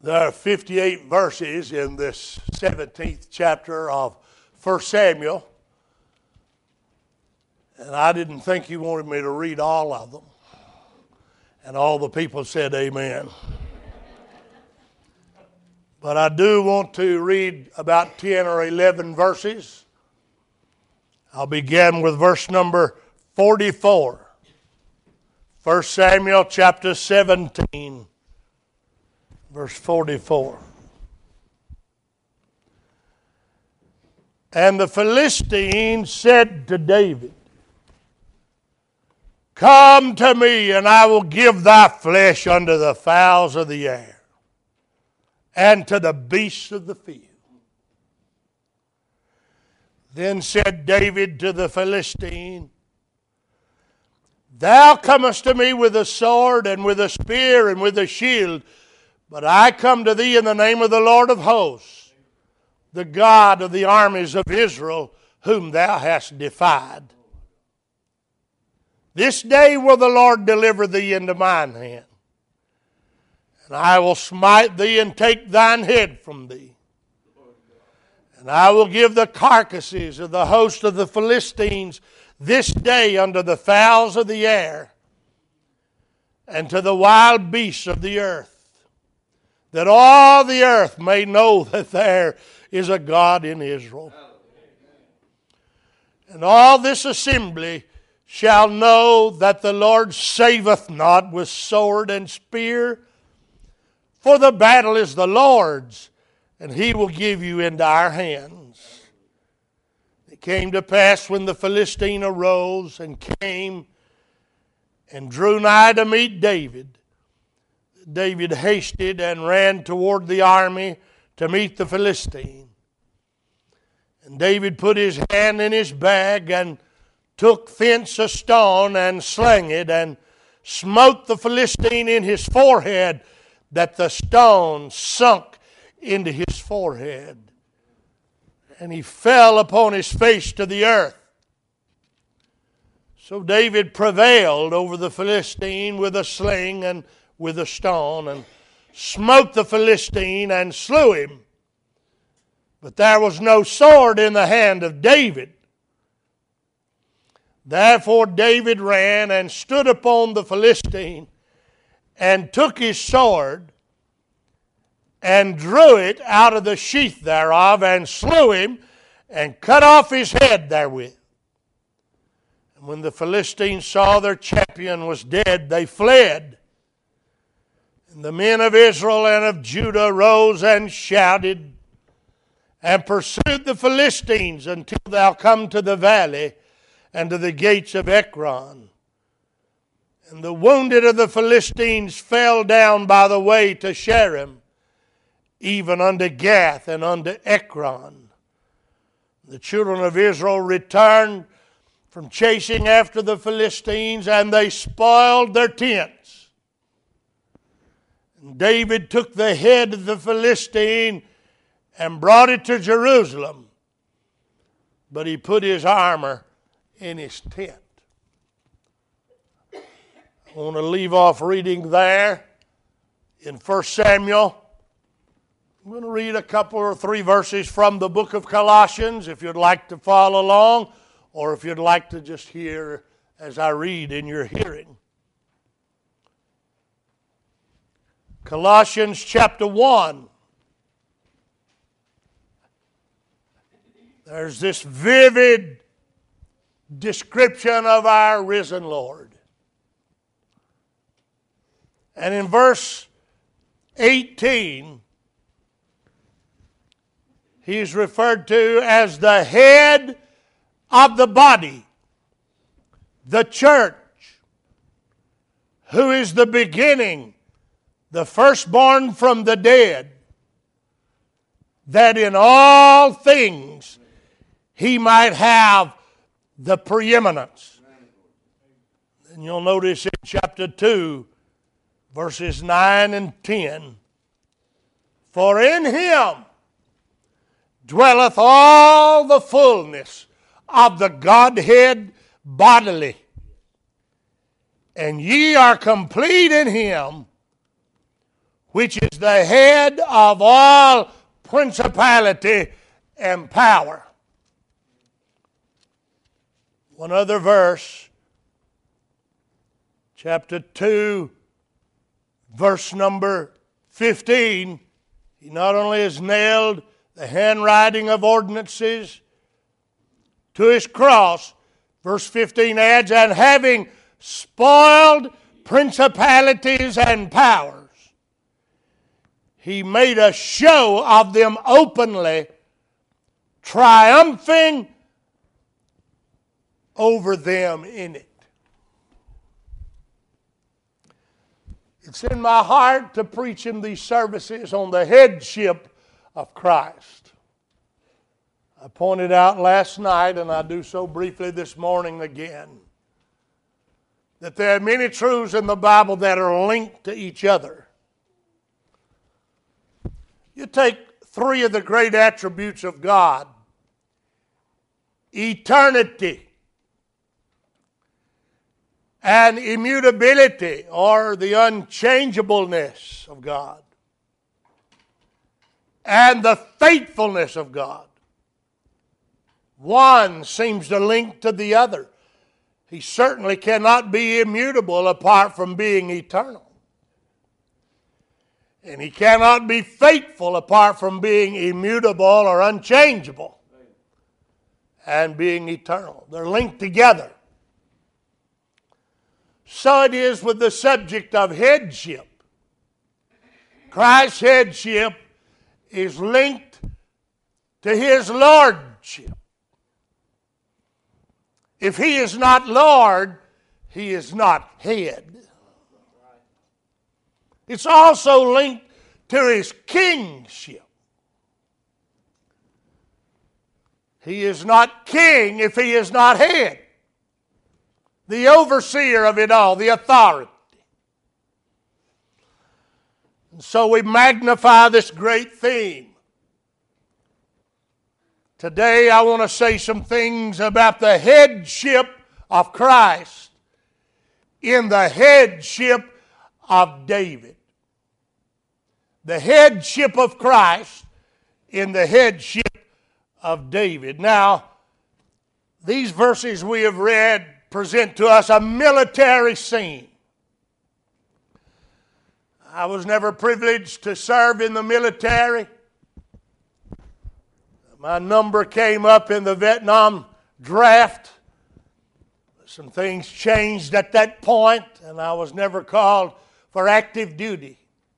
There are 58 verses in this 17th chapter of 1 Samuel. And I didn't think you wanted me to read all of them. And all the people said amen. But I do want to read about 10 or 11 verses. I'll begin with verse number 44. 1 Samuel chapter 17. Verse 44. And the Philistines said to David, "Come to me, and I will give thy flesh unto the fowls of the air, and to the beasts of the field." Then said David to the Philistine, "Thou comest to me with a sword, and with a spear, and with a shield, but I come to thee in the name of the Lord of hosts, the God of the armies of Israel, whom thou hast defied. This day will the Lord deliver thee into mine hand, and I will smite thee and take thine head from thee. And I will give the carcasses of the host of the Philistines this day unto the fowls of the air, and to the wild beasts of the earth, that all the earth may know that there is a God in Israel. And all this assembly shall know that the Lord saveth not with sword and spear, for the battle is the Lord's, and he will give you into our hands." It came to pass when the Philistine arose and came and drew nigh to meet David, David hasted and ran toward the army to meet the Philistine. And David put his hand in his bag and took thence a stone and slang it and smote the Philistine in his forehead, that the stone sunk into his forehead. And he fell upon his face to the earth. So David prevailed over the Philistine with a sling and with a stone, and smote the Philistine and slew him. But there was no sword in the hand of David. Therefore David ran and stood upon the Philistine, and took his sword, and drew it out of the sheath thereof, and slew him, and cut off his head therewith. And when the Philistines saw their champion was dead, they fled. And the men of Israel and of Judah rose and shouted, and pursued the Philistines until thou come to the valley and to the gates of Ekron. And the wounded of the Philistines fell down by the way to Shaaraim, even unto Gath and unto Ekron. The children of Israel returned from chasing after the Philistines, and they spoiled their tents. David took the head of the Philistine and brought it to Jerusalem, but he put his armor in his tent. I want to leave off reading there in 1 Samuel. I'm going to read a couple or three verses from the book of Colossians if you'd like to follow along, or if you'd like to just hear as I read in your hearing. Colossians chapter 1. There's this vivid description of our risen Lord. And in verse 18, he's referred to as the head of the body, the church, who is the beginning, the firstborn from the dead, that in all things he might have the preeminence. And you'll notice in chapter 2, verses 9 and 10, "For in him dwelleth all the fullness of the Godhead bodily, and ye are complete in him, which is the head of all principality and power. One other verse, chapter 2, verse number 15. He not only has nailed the handwriting of ordinances to his cross, verse 15 adds, and having spoiled principalities and powers, he made a show of them openly, triumphing over them in it. It's in my heart to preach in these services on the headship of Christ. I pointed out last night, and I do so briefly this morning again, that there are many truths in the Bible that are linked to each other. You take three of the great attributes of God: eternity and immutability, or the unchangeableness of God, and the faithfulness of God. One seems to link to the other. He certainly cannot be immutable apart from being eternal. And he cannot be faithful apart from being immutable or unchangeable and being eternal. They're linked together. So it is with the subject of headship. Christ's headship is linked to his lordship. If he is not Lord, he is not head. It's also linked to his kingship. He is not king if he is not head, the overseer of it all, the authority. And so we magnify this great theme. Today I want to say some things about the headship of Christ in the headship of David. The headship of Christ in the headship of David. Now, these verses we have read present to us a military scene. I was never privileged to serve in the military. My number came up in the Vietnam draft. Some things changed at that point, and I was never called for active duty.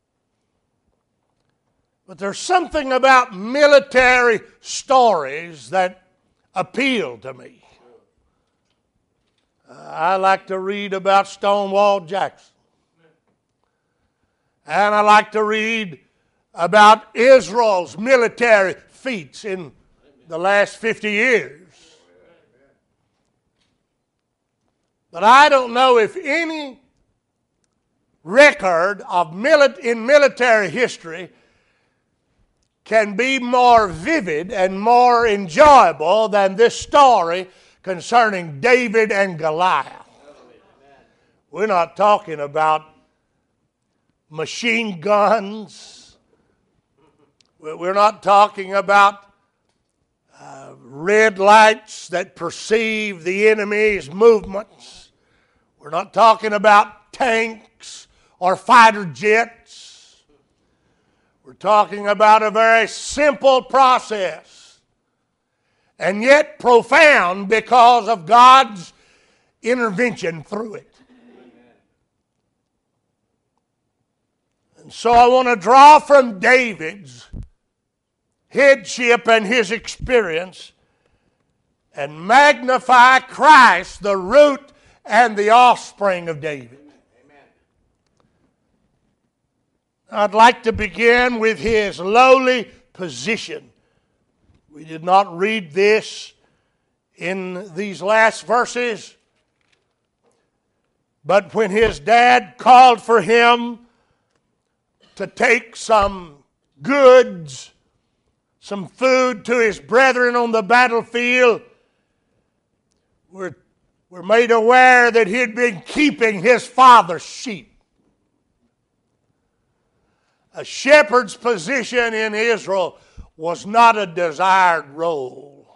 But there's something about military stories that appeal to me. I like to read about Stonewall Jackson. And I like to read about Israel's military feats in the last 50 years. But I don't know if any record of in military history can be more vivid and more enjoyable than this story concerning David and Goliath. We're not talking about machine guns. We're not talking about red lights that perceive the enemy's movements. We're not talking about tanks or fighter jets. We're talking about a very simple process, and yet profound because of God's intervention through it. And so I want to draw from David's headship and his experience and magnify Christ, the root and the offspring of David. I'd like to begin with his lowly position. We did not read this in these last verses, but when his dad called for him to take some goods, some food to his brethren on the battlefield, we're made aware that he'd been keeping his father's sheep. A shepherd's position in Israel was not a desired role.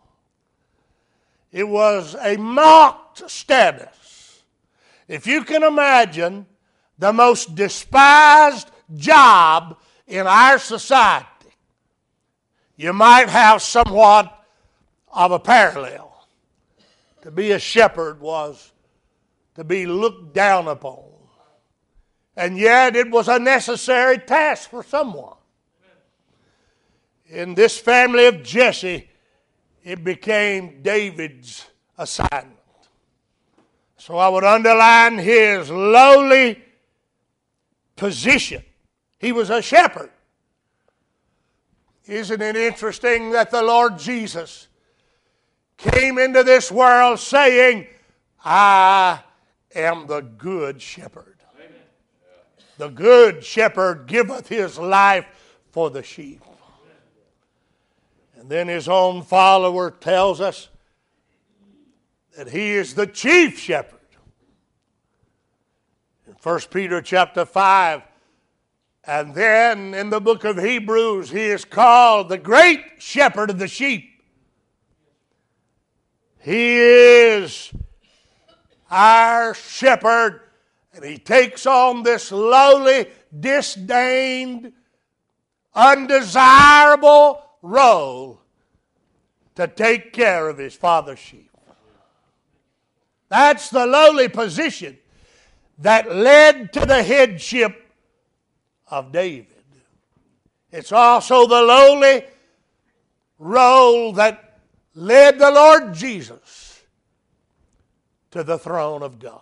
It was a mocked status. If you can imagine the most despised job in our society, you might have somewhat of a parallel. To be a shepherd was to be looked down upon. And yet it was a necessary task for someone. In this family of Jesse, it became David's assignment. So I would underline his lowly position. He was a shepherd. Isn't it interesting that the Lord Jesus came into this world saying, I am the good shepherd. The good shepherd giveth his life for the sheep. And then his own follower tells us that he is the chief shepherd. In 1 Peter chapter 5, and then in the book of Hebrews, he is called the great shepherd of the sheep. He is our shepherd. And he takes on this lowly, disdained, undesirable role to take care of his father's sheep. That's the lowly position that led to the headship of David. It's also the lowly role that led the Lord Jesus to the throne of God.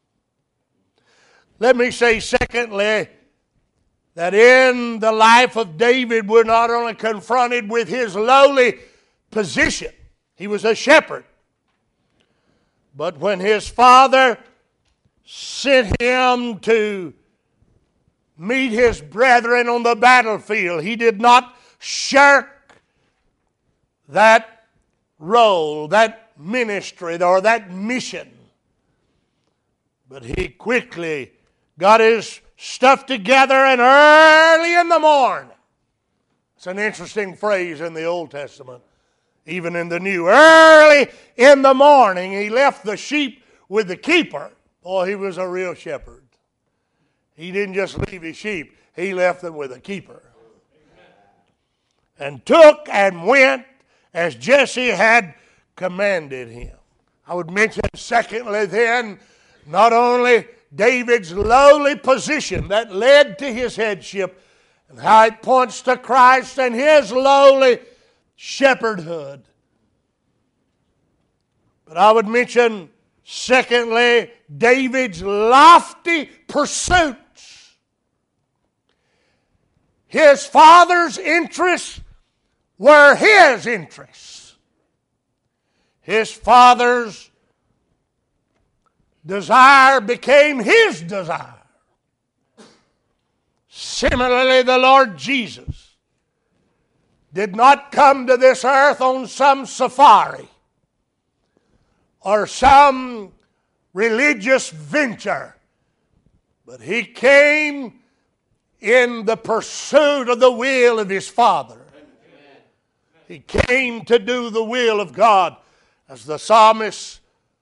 Let me say, secondly, that in the life of David, we're not only confronted with his lowly position, he was a shepherd, but when his father sent him to meet his brethren on the battlefield, he did not shirk that role, that ministry, or that mission, but he quickly got his stuff together, and early in the morning. It's an interesting phrase in the Old Testament, even in the New. Early in the morning, he left the sheep with the keeper. Boy, he was a real shepherd. He didn't just leave his sheep, he left them with a keeper. And took and went as Jesse had commanded him. I would mention, secondly, then, not only David's lowly position that led to his headship and how it points to Christ and his lowly shepherdhood. But I would mention, secondly, David's lofty pursuits. His father's interests were his interests. His father's desire became his desire. Similarly, the Lord Jesus did not come to this earth on some safari or some religious venture, but he came in the pursuit of the will of his Father. He came to do the will of God, as the psalmist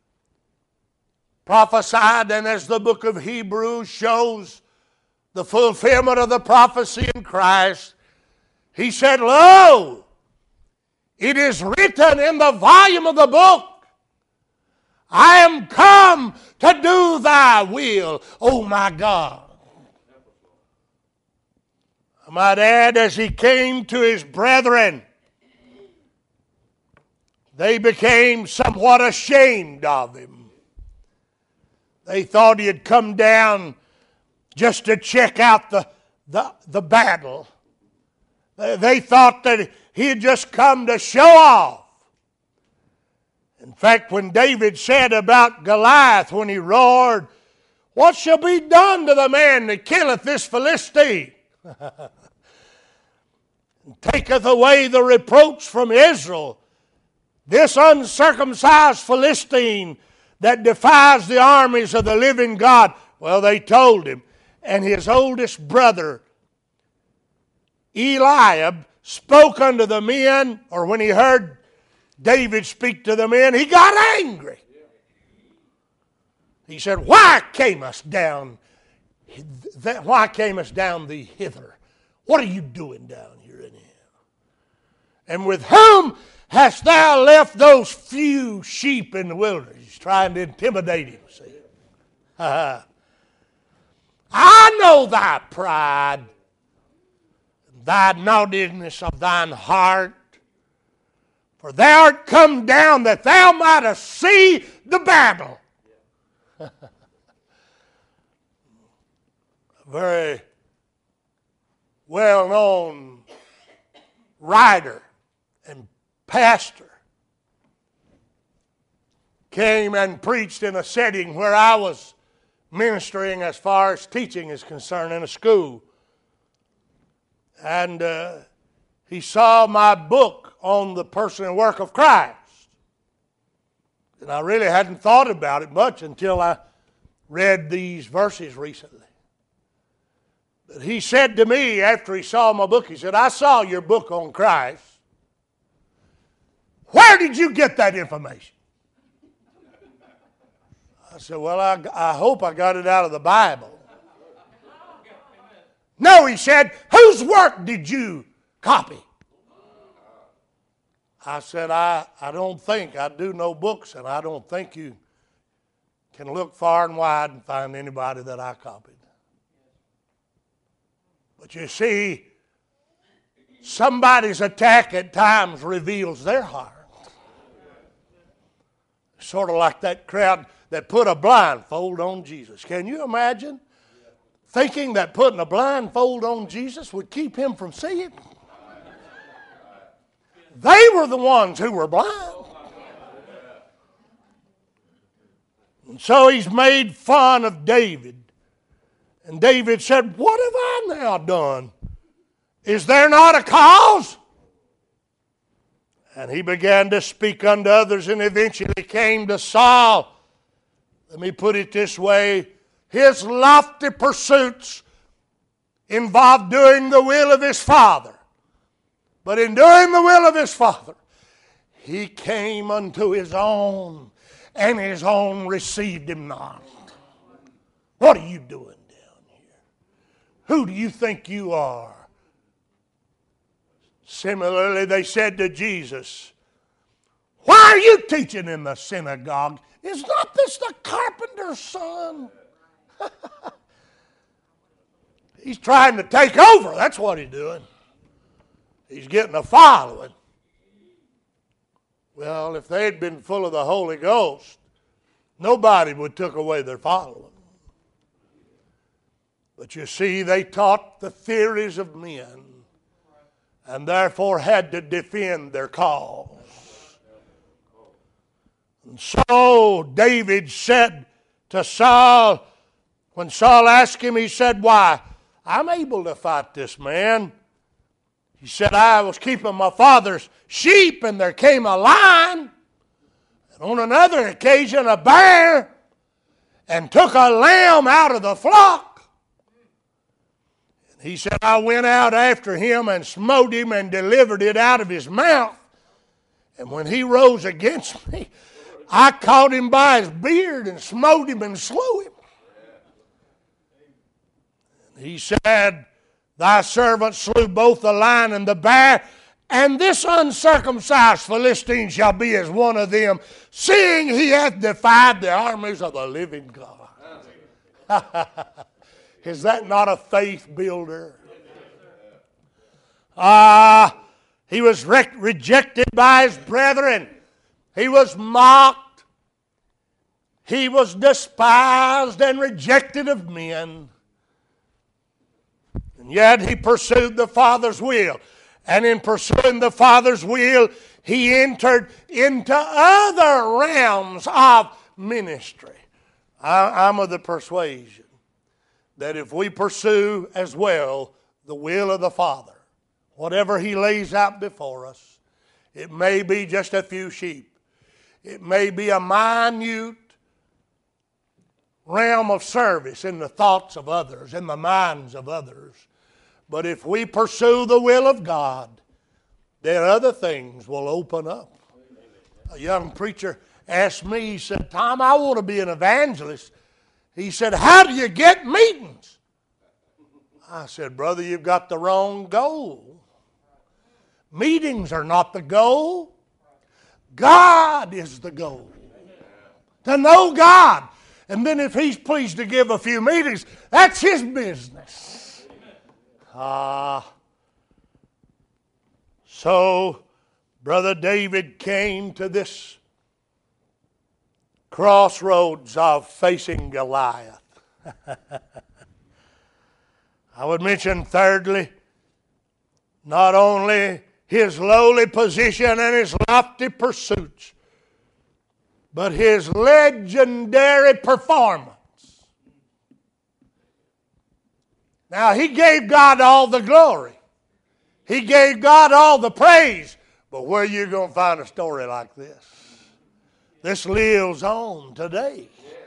prophesied, and as the book of Hebrews shows the fulfillment of the prophecy in Christ. He said, Lo, it is written in the volume of the book, I am come to do thy will, O my God. I might add, as he came to his brethren, they became somewhat ashamed of him. They thought he had come down just to check out the battle. They thought that he had just come to show off. In fact, when David said about Goliath, when he roared, What shall be done to the man that killeth this Philistine? And taketh away the reproach from Israel. This uncircumcised Philistine that defies the armies of the living God. Well, they told him. And his oldest brother Eliab spoke unto the men, or when he heard David speak to the men, he got angry. He said, Why camest down thee hither? What are you doing down here anyhow? And with whom hast thou left those few sheep in the wilderness? He's trying to intimidate him, see. I know thy pride, thy naughtiness of thine heart, for thou art come down that thou mightest see the battle. A very well-known writer and pastor came and preached in a setting where I was ministering as far as teaching is concerned in a school. And he saw my book on the person and work of Christ. And I really hadn't thought about it much until I read these verses recently. But he said to me after he saw my book, he said, I saw your book on Christ. Where did you get that information? I said, well, I hope I got it out of the Bible. No, he said, whose work did you copy? I said, I don't think I do no books, and I don't think you can look far and wide and find anybody that I copied. But you see, somebody's attack at times reveals their heart. Sort of like that crowd that put a blindfold on Jesus. Can you imagine thinking that putting a blindfold on Jesus would keep him from seeing? They were the ones who were blind. And so he's made fun of David. And David said, what have I now done? Is there not a cause? And he began to speak unto others and eventually came to Saul. Let me put it this way. His lofty pursuits involved doing the will of his Father. But in doing the will of his Father, he came unto his own, and his own received him not. What are you doing down here? Who do you think you are? Similarly, they said to Jesus, why are you teaching in the synagogue? Is not this the carpenter's son? He's trying to take over. That's what he's doing. He's getting a following. Well, if they had been full of the Holy Ghost, nobody would took away their following. But you see, they taught the theories of men and therefore had to defend their cause. And so David said to Saul, when Saul asked him, he said, why, I'm able to fight this man. He said, I was keeping my father's sheep and there came a lion. And on another occasion, a bear and took a lamb out of the flock. And he said, I went out after him and smote him and delivered it out of his mouth. And when he rose against me, I caught him by his beard and smote him and slew him. And he said, thy servant slew both the lion and the bear, and this uncircumcised Philistine shall be as one of them, seeing he hath defied the armies of the living God. Is that not a faith builder? He was rejected by his brethren. He was mocked. He was despised and rejected of men. And yet he pursued the Father's will. And in pursuing the Father's will, he entered into other realms of ministry. I'm of the persuasion that if we pursue as well the will of the Father, whatever he lays out before us, it may be just a few sheep. It may be a minute realm of service in the thoughts of others, in the minds of others. But if we pursue the will of God, then other things will open up. A young preacher asked me, he said, Tom, I want to be an evangelist. He said, how do you get meetings? I said, brother, you've got the wrong goal. Meetings are not the goal. God is the goal. To know God. And then if He's pleased to give a few meetings, that's His business. So, Brother David came to this crossroads of facing Goliath. I would mention thirdly, not only his lowly position and his lofty pursuits, but his legendary performance. Now, he gave God all the glory. He gave God all the praise. But where are you going to find a story like this? This lives on today.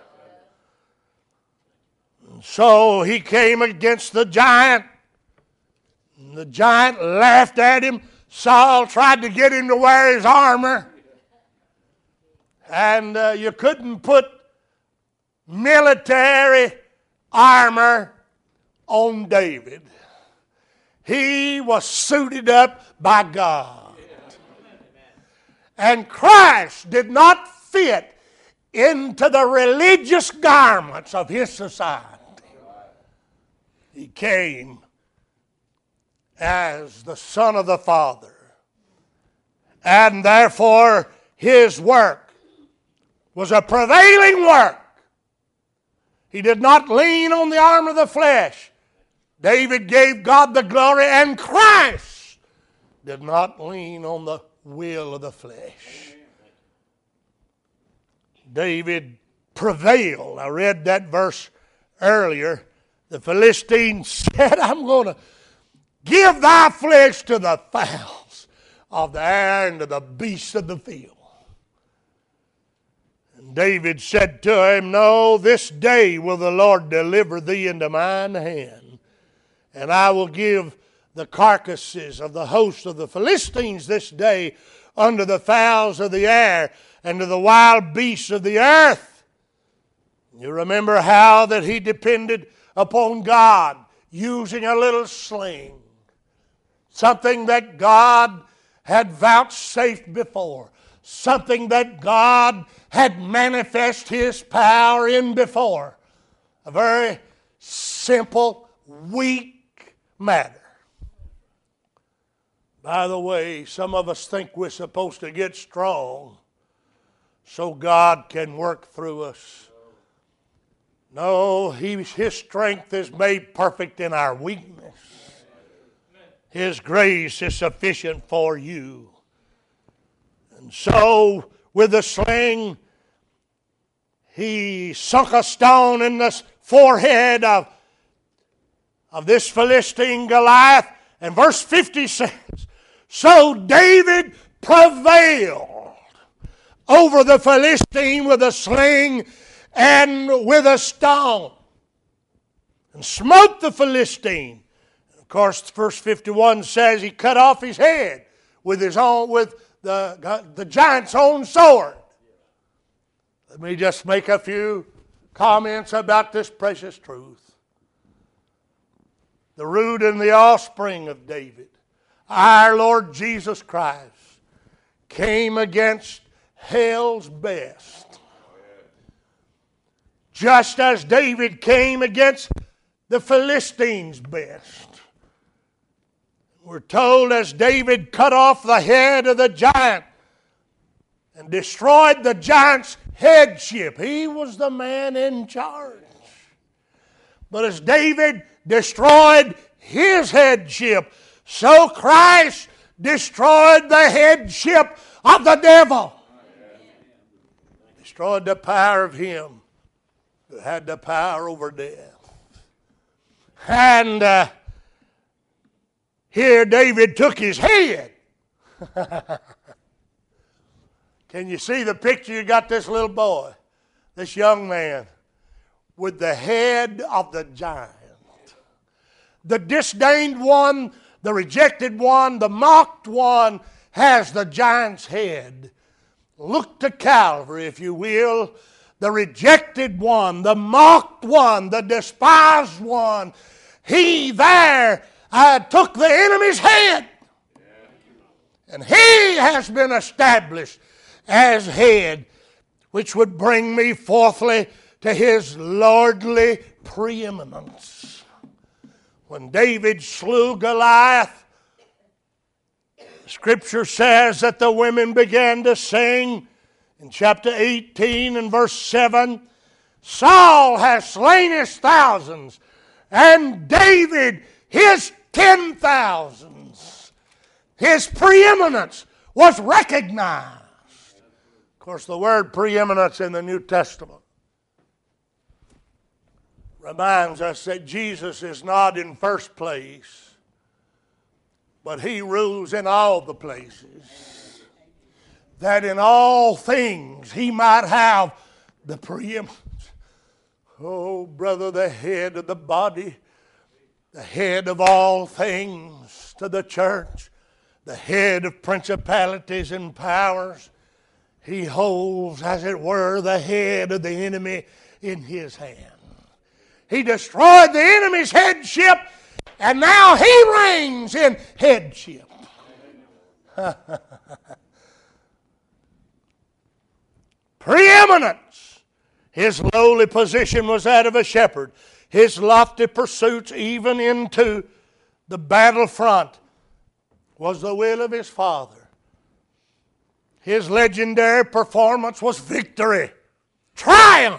And so he came against the giant. And the giant laughed at him. Saul tried to get him to wear his armor. And you couldn't put military armor on David. He was suited up by God. And Christ did not fit into the religious garments of his society. He came as the Son of the Father. And therefore, his work was a prevailing work. He did not lean on the arm of the flesh. David gave God the glory, and Christ did not lean on the will of the flesh. David prevailed. I read that verse earlier. The Philistine said, I'm going to give thy flesh to the fowls of the air and to the beasts of the field. And David said to him, no, this day will the Lord deliver thee into mine hand. And I will give the carcasses of the host of the Philistines this day unto the fowls of the air and to the wild beasts of the earth. You remember how that he depended upon God using a little sling. Something that God had vouchsafed before. Something that God had manifest His power in before. A very simple, weak matter. By the way, some of us think we're supposed to get strong so God can work through us. No, His strength is made perfect in our weakness. His grace is sufficient for you. And so, with the sling, he sunk a stone in the forehead of this Philistine Goliath. And verse 50 says, so David prevailed over the Philistine with a sling and with a stone, and smote the Philistine. Of course, verse 51 says he cut off his head with the giant's own sword. Let me just make a few comments about this precious truth. The root and the offspring of David, our Lord Jesus Christ, came against hell's best. Just as David came against the Philistines' best. We're told as David cut off the head of the giant and destroyed the giant's headship. He was the man in charge. But as David destroyed his headship, so Christ destroyed the headship of the devil. Destroyed the power of him who had the power over death. And here David took his head. Can you see the picture? You got this little boy, this young man, with the head of the giant. the disdained one, the rejected one, the mocked one has the giant's head. Look to Calvary, if you will. The rejected one, the mocked one, the despised one. He there took the enemy's head. And he has been established as head, which would bring me fourthly to his lordly preeminence. When David slew Goliath, Scripture says that the women began to sing in chapter 18 and verse 7, Saul has slain his thousands, and David his 10,000s. His preeminence was recognized. Of course, the word preeminence in the New Testament reminds us that Jesus is not in first place, but he rules in all the places. That in all things he might have the preeminence. Oh, brother, the head of the body, the head of all things to the church, the head of principalities and powers, he holds, as it were, the head of the enemy in his hand. He destroyed the enemy's headship, and now he reigns in headship. Preeminence. His lowly position was that of a shepherd. His lofty pursuits, even into the battlefront, was the will of his Father. His legendary performance was victory, triumph.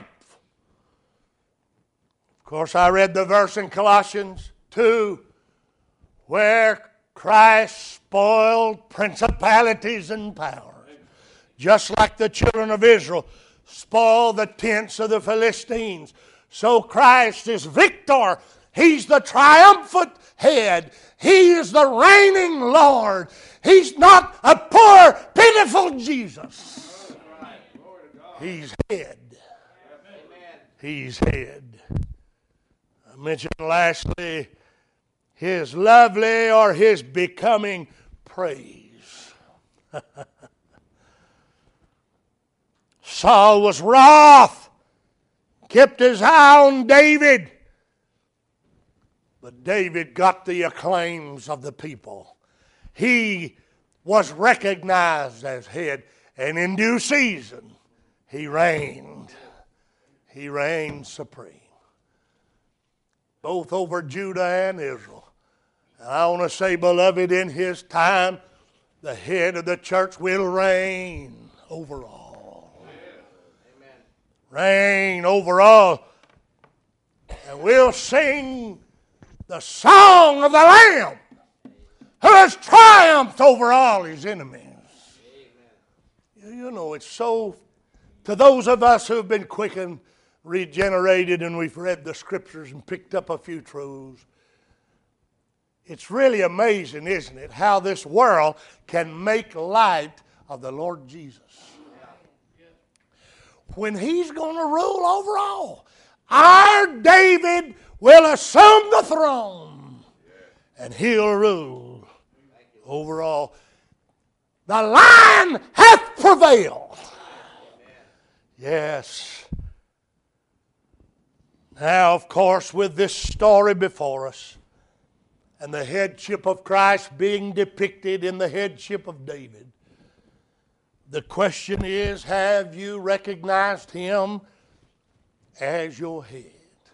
Of course, I read the verse in Colossians 2 where Christ spoiled principalities and powers. Just like the children of Israel spoiled the tents of the Philistines, so Christ is victor. He's the triumphant head. He is the reigning Lord. He's not a poor, pitiful Jesus. He's head. He's head. I mentioned lastly his lovely or his becoming praise. Saul was wroth, kept his eye on David. But David got the acclaims of the people. He was recognized as head, and in due season, he reigned. He reigned supreme, both over Judah and Israel. And I want to say, beloved, in his time, the head of the church will reign over all. Amen. Reign over all. And we'll sing the song of the Lamb who has triumphed over all his enemies. Amen. You know, it's so, to those of us who have been quickened, regenerated, and we've read the Scriptures and picked up a few truths, it's really amazing, isn't it, how this world can make light of the Lord Jesus. When he's going to rule over all. Our David will assume the throne, and he'll rule over all. The Lion hath prevailed. Yes. Now, of course, with this story before us, and the headship of Christ being depicted in the headship of David, the question is, have you recognized him as your head?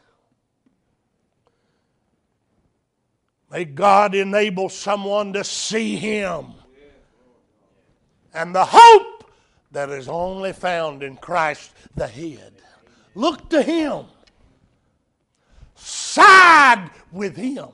May God enable someone to see him and the hope that is only found in Christ the head. Look to him. Side with him.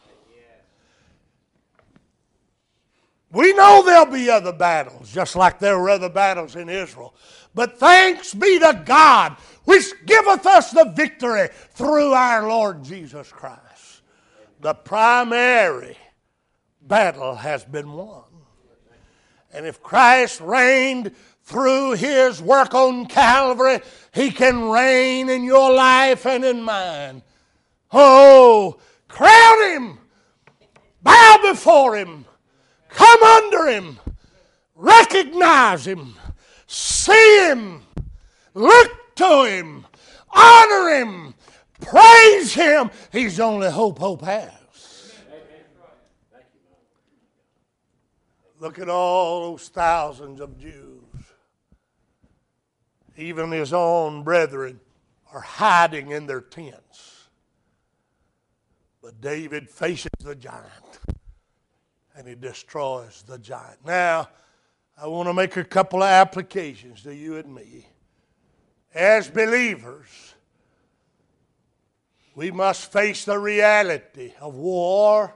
We know there'll be other battles, just like there were other battles in Israel. But thanks be to God, which giveth us the victory through our Lord Jesus Christ. The primary battle has been won. And if Christ reigned through his work on Calvary, he can reign in your life and in mine. Oh, crown Him, bow before Him, come under Him, recognize Him, see Him, look to Him, honor Him, praise Him. He's the only hope has. Look at all those thousands of Jews. Even His own brethren are hiding in their tents. But David faces the giant, and he destroys the giant. Now, I want to make a couple of applications to you and me. As believers, we must face the reality of war.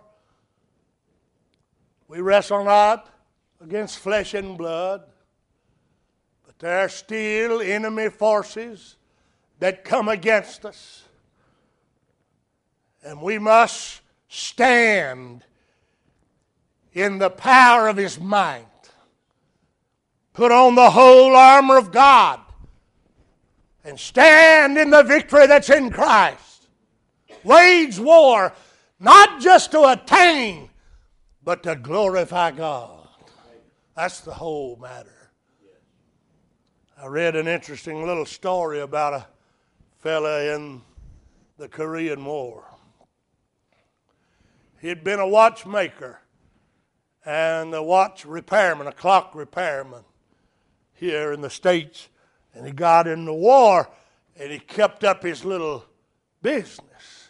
We wrestle not against flesh and blood, but there are still enemy forces that come against us. And we must stand in the power of His might. Put on the whole armor of God and stand in the victory that's in Christ. Wage war not just to attain, but to glorify God. That's the whole matter. I read an interesting little story about a fella in the Korean War. He'd been a watchmaker and a watch repairman, a clock repairman here in the States. And he got in the war and he kept up his little business.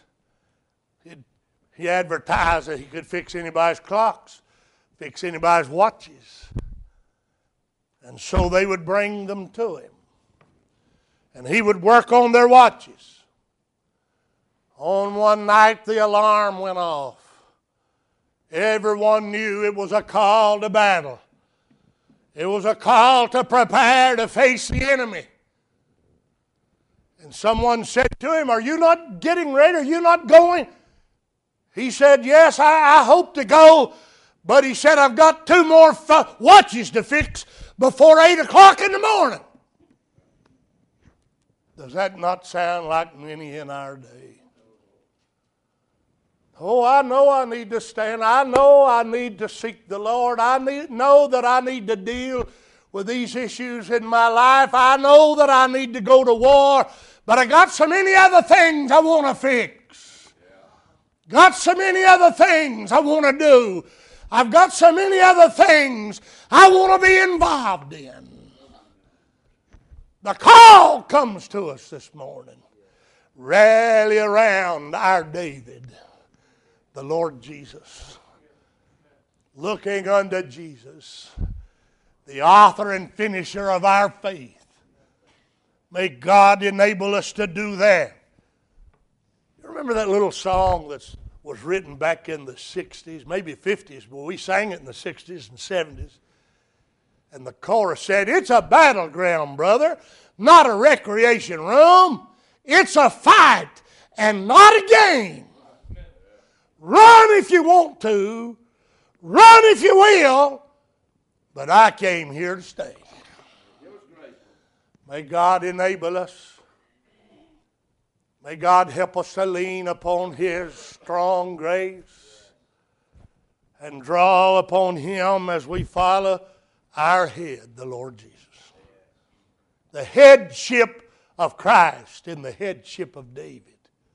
He advertised that he could fix anybody's clocks, fix anybody's watches. And so they would bring them to him. And he would work on their watches. On one night the alarm went off. Everyone knew it was a call to battle. It was a call to prepare to face the enemy. And someone said to him, "Are you not getting ready? Are you not going?" He said, "Yes, I hope to go." But he said, "I've got 2 more watches to fix before 8 o'clock in the morning." Does that not sound like many in our day? Oh, I know I need to stand. I know I need to seek the Lord. I know that I need to deal with these issues in my life. I know that I need to go to war. But I got so many other things I want to fix. Got so many other things I want to do. I've got so many other things I want to be involved in. The call comes to us this morning. Rally around our David, the Lord Jesus. Looking unto Jesus, the author and finisher of our faith. May God enable us to do that. You remember that little song that was written back in the 60s, maybe 50s, but we sang it in the 60s and 70s. And the chorus said, "It's a battleground, brother, not a recreation room. It's a fight and not a game. Run if you want to, run if you will, but I came here to stay." May God enable us. May God help us to lean upon His strong grace and draw upon Him as we follow our head, the Lord Jesus. The headship of Christ in the headship of David.